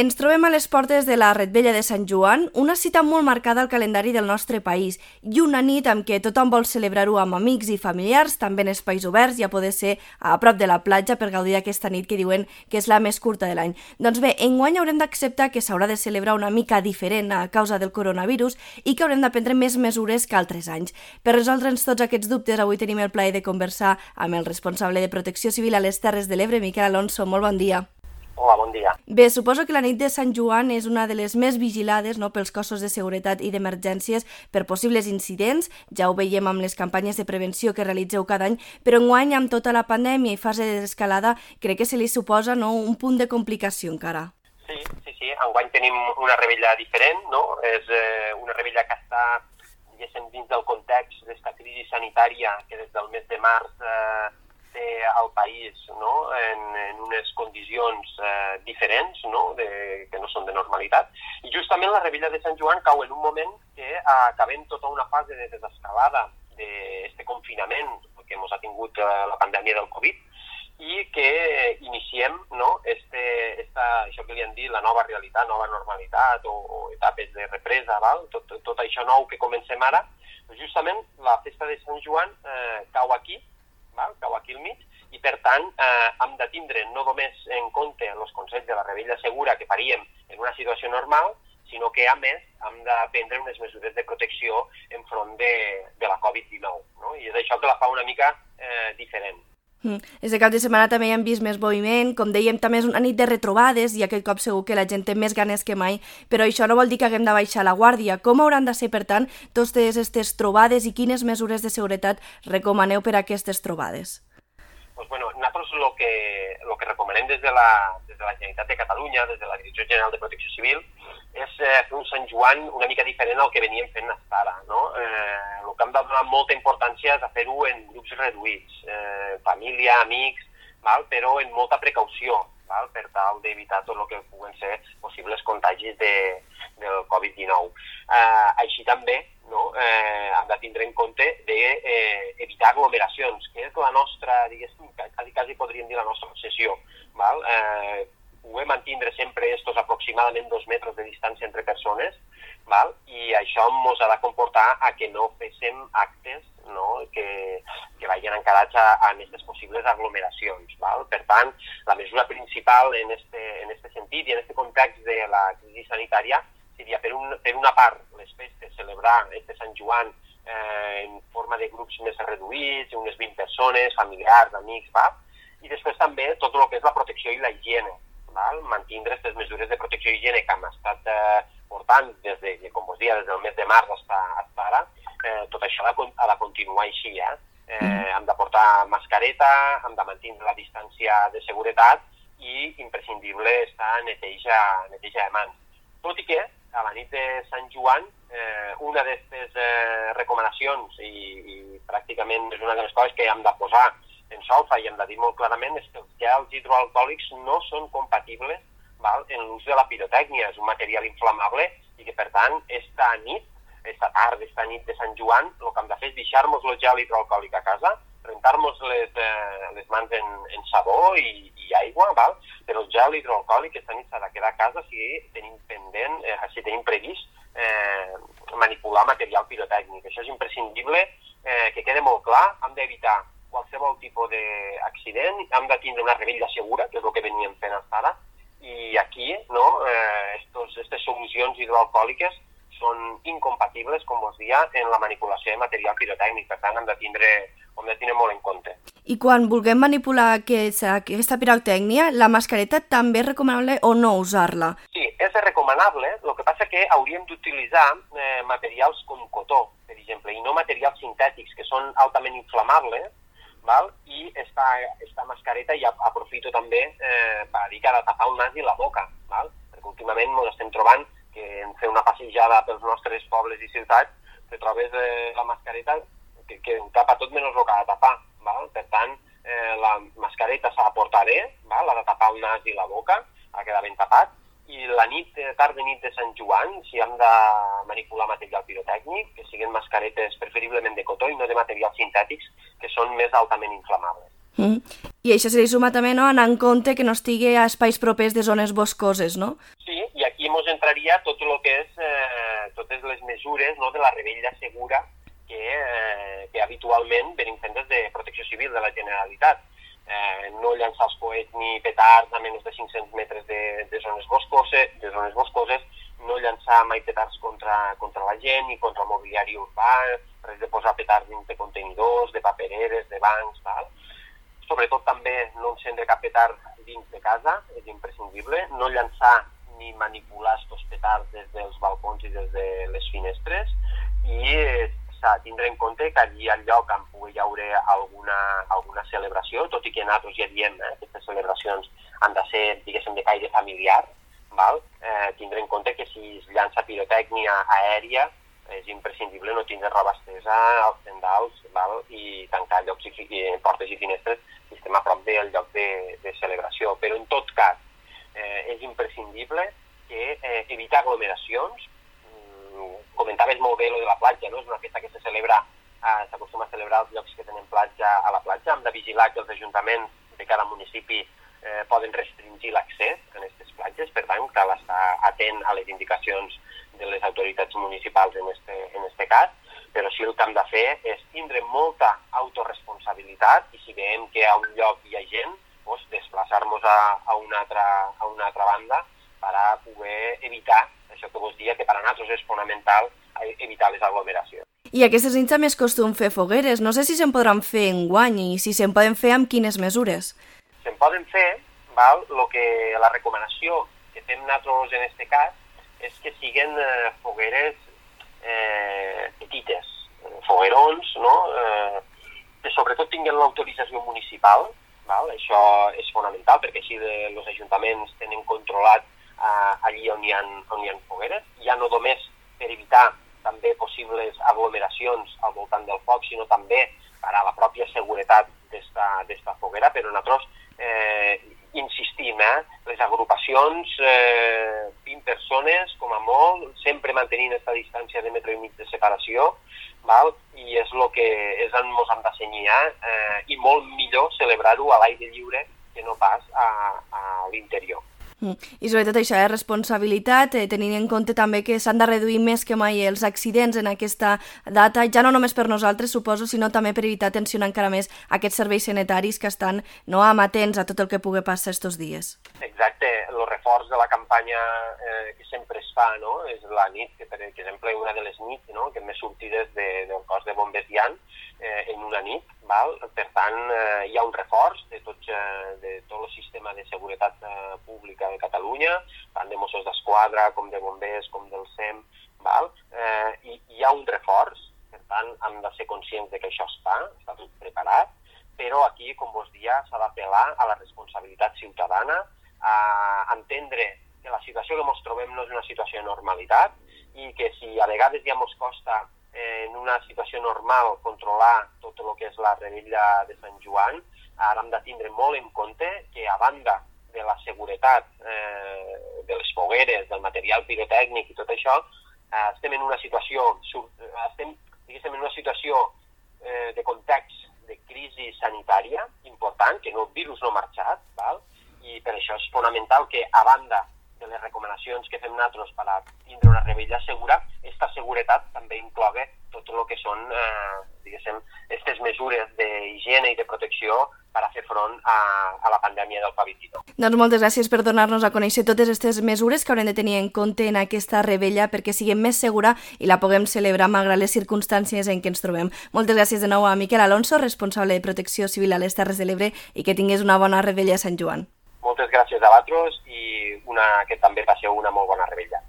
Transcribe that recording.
Ens trobem a les portes de la Revetlla de Sant Joan, una cita molt marcada al calendari del nostre país i una nit amb què tothom vol celebrar-ho amb amics i familiars, també en espais oberts i a poder ser a prop de la platja per gaudir d'aquesta nit que diuen que és la més curta de l'any. Doncs bé, enguany haurem d'acceptar que s'haurà de celebrar una mica diferent a causa del coronavirus i que haurem de prendre més mesures que altres anys. Per resoldre'ns tots aquests dubtes, avui tenim el plaer de conversar amb el responsable de Protecció Civil a les Terres de l'Ebre, Miquel Alonso. Molt bon dia. Hola, bon dia. Bé, suposo que la nit de Sant Joan és una de les més vigilades, no?, pels cossos de seguretat i d'emergències per possibles incidents. Ja ho veiem amb les campanyes de prevenció que realitzeu cada any, però enguany, amb tota la pandèmia i fase d'escalada, crec que se li suposa, no?, un punt de complicació encara. Sí. Enguany tenim una revetlla diferent, no? És una revetlla que està, diguéssim, dins del context d'esta crisi sanitària que des del mes de març té al país, no?, en unes condicions diferents, no?, que no són de normalitat. I justament la revetlla de Sant Joan cau en un moment que acabem tota una fase de desescalada d'aquest confinament que ens ha tingut la pandèmia del Covid i que iniciem, no?, això que li han dit la nova realitat, nova normalitat o etapes de represa, val? Tot això nou que comencem ara, justament la festa de Sant Joan cau aquí, cau aquí al mig, i per tant hem de tindre no només en compte els consells de la revetlla segura que faríem en una situació normal, sinó que a més hem de prendre unes mesures de protecció enfront de la Covid-19, no? I és això que la fa una mica diferent. Este cap de setmana també hi hem vist més moviment, com dèiem, també és una nit de retrobades i aquest cop segur que la gent té més ganes que mai, però això no vol dir que haguem de baixar la guàrdia. Com hauran de ser, per tant, totes aquestes trobades i quines mesures de seguretat recomaneu per a aquestes trobades? Pues bueno, nosaltres lo que recomanem des de la Generalitat de Catalunya, des de la Direcció General de Protecció Civil, és fer un Sant Joan una mica diferent al que veníem fent fins ara, no? El que hem de donar molta importància és a fer-ho en grups reduïts, família, amics, però en molta precaució, per tal d'evitar tot el que puguen ser possibles contagis del Covid-19. Així també, no, hem de tindre en compte d'evitar aglomeracions, que és la nostra, diguéssim, quasi podríem dir la nostra obsessió. Poder mantenir sempre estos aproximadament 2 metres de distància entre persones, i això ens ha de comportar a que no féssim actes, no, que vagin encarats a aquestes possibles aglomeracions. Per tant, la mesura principal en este sentit i en aquest context de la crisi sanitària seria, per una part, les festes, celebrar este Sant Joan en forma de grups més reduïts, unes 20 persones, familiars, amics, i després també tot el que és la protecció i la higiene, mantenir aquestes mesures de protecció i higiene que hem estat portant des del mes de març fins ara. Tot això ha de continuar així. Hem de portar mascareta, hem de mantenir la distància de seguretat i imprescindible estar neteja de mans. Tot i que a la nit de Sant Joan una d'aquestes recomanacions i pràcticament és una de les coses que hem de posar en solfa i hem de dir molt clarament és que els gels hidroalcohòlics no són compatibles en l'ús de la pirotècnia. És un material inflamable i que, per tant, esta nit de Sant Joan, el que hem de fer és deixar-nos el gel hidroalcohòlic a casa, rentar-nos les mans en sabó i aigua, però el gel hidroalcohòlic esta nit s'ha de quedar a casa si tenim previst manipular material pirotècnic. Això és imprescindible, que quede molt clar. Hem d'evitar qualsevol tipus d'accident, hem de tindre una revetlla segura, que és el que veníem fent fins ara, i aquí aquestes solucions hidroalcohòliques són incompatibles, com vos deia, en la manipulació de material pirotècnic. Per tant, hem de tindre molt en compte. I quan vulguem manipular aquesta pirotècnia, la mascareta també és recomanable o no usar-la? Sí, és recomanable. El que passa que hauríem d'utilitzar materials com cotó, per exemple, i no materials sintètics, que són altament inflamables, i esta mascareta ja aprofito també per dir que ha de tapar el nas i la boca, perquè últimament ens estem trobant que en fer una passejada pels nostres pobles i ciutats te trobes la mascareta que tapa tot menys el que ha de tapar. Per tant, la mascareta s'ha de portar bé, ha de tapar el nas i la boca, ha de quedar ben tapat, i la tarda nit de Sant Joan, si hem de manipular material pirotècnic, que siguin mascaretes preferiblement de cotó i no de materials sintètics, que són més altament inflamables. I això se li suma també, no?, anar en compte que no estigui a espais propers de zones boscoses, no? Sí, ens entraria tot el que és totes les mesures, no, de la rebella segura que habitualment venim fent des de Protecció Civil de la Generalitat. No llançar els coets ni petards a menys de 500 metres de zones boscoses, no llançar mai petards contra la gent ni contra el mobiliari urbà, res de posar petards dins de contenidors, de papereres, de bancs, tal. Sobretot també no encendre cap petard dins de casa, és imprescindible, no llançar ni manipular estos petards des dels balcons i des de les finestres, i s'ha de tindre en compte que allí al lloc on pugui haure alguna celebració, tot i que nosaltres ja diem que aquestes celebracions han de ser, diguéssim, de caire familiar, val? Tindre en compte que si es llança pirotècnia aèria és imprescindible no tindre roba estesa als tendals, val? I tancar llocs portes i finestres si estem a prop del lloc de celebració. Però en tot cas és imprescindible que evitar aglomeracions. Comentaves molt bé lo de la platja, no? És una festa que s'acostuma a celebrar als llocs que tenen platja a la platja. Hem de vigilar que els ajuntaments de cada municipi poden restringir l'accés a aquestes platges, per tant, cal estar atent a les indicacions de les autoritats municipals en este cas, però sí el que hem de fer és tindre molta autorresponsabilitat i si veiem que a un lloc hi ha gent, doncs desplaçar-nos a una altra banda per a poder evitar això que vos dia, que per a nosaltres és fonamental evitar les aglomeracions. I aquestes nits també és costum fer fogueres. No sé si se'n podran fer enguany i si se'n poden fer amb quines mesures. Se'n poden fer, val? La recomanació que fem nosaltres en aquest cas és que siguen fogueres petites, foguerons, no? Que sobretot tinguin l'autorització municipal, val? Això és fonamental perquè així els ajuntaments tenen controlat allí on hi ha fogueres, ja no només per evitar també possibles aglomeracions al voltant del foc, sinó també per a la pròpia seguretat d'esta foguera, però nosaltres insistim, les agrupacions, 20 persones com a molt, sempre mantenint aquesta distància de metro i mig de separació, val? I és el que ens hem de cenyir, i molt millor celebrar-ho a l'aire lliure que no pas a l'interior. I sobretot això, responsabilitat, tenint en compte també que s'han de reduir més que mai els accidents en aquesta data, ja no només per nosaltres, suposo, sinó també per evitar tensionar encara més aquests serveis sanitaris que estan amatents a tot el que pugui passar estos dies. Exacte, el reforç de la campanya que sempre es fa, no? És la nit, que per exemple una de les nits, no? Que més sortides del cos de bombers hi ha en una nit, val? Per tant hi ha un reforç de tot el sistema de seguretat pública de Catalunya, tant de Mossos d'Esquadra com de bombers com del SEM, val? I hi ha un reforç, per tant hem de ser conscients de que això està tot preparat, però aquí, com vos dia, s'ha d'apel·lar a la responsabilitat ciutadana, a entendre que la situació que ens trobem no és una situació de normalitat i que si a vegades ja ens costa en una situació normal controlar tot el que és la rebella de Sant Joan, ara hem de tindre molt en compte que a banda de la seguretat de les fogueres, del material pirotècnic i tot això, estem en una situació de context de crisi sanitària important, que el virus no ha marxat, val? I per això és fonamental que, a banda de les recomanacions que fem nosaltres per a tindre una rebella segura, aquesta seguretat també inclogue tot el que són, aquestes mesures d'higiene i de protecció per a fer front a la pandèmia del Covid-19. Doncs moltes gràcies per donar-nos a conèixer totes aquestes mesures que haurem de tenir en compte en aquesta rebella perquè sigui més segura i la puguem celebrar malgrat les circumstàncies en què ens trobem. Moltes gràcies de nou a Miquel Alonso, responsable de Protecció Civil a les Terres de l'Ebre, i que tingués una bona rebella a Sant Joan. Moltes gràcies a vosaltres i que també passeu una molt bona rebella.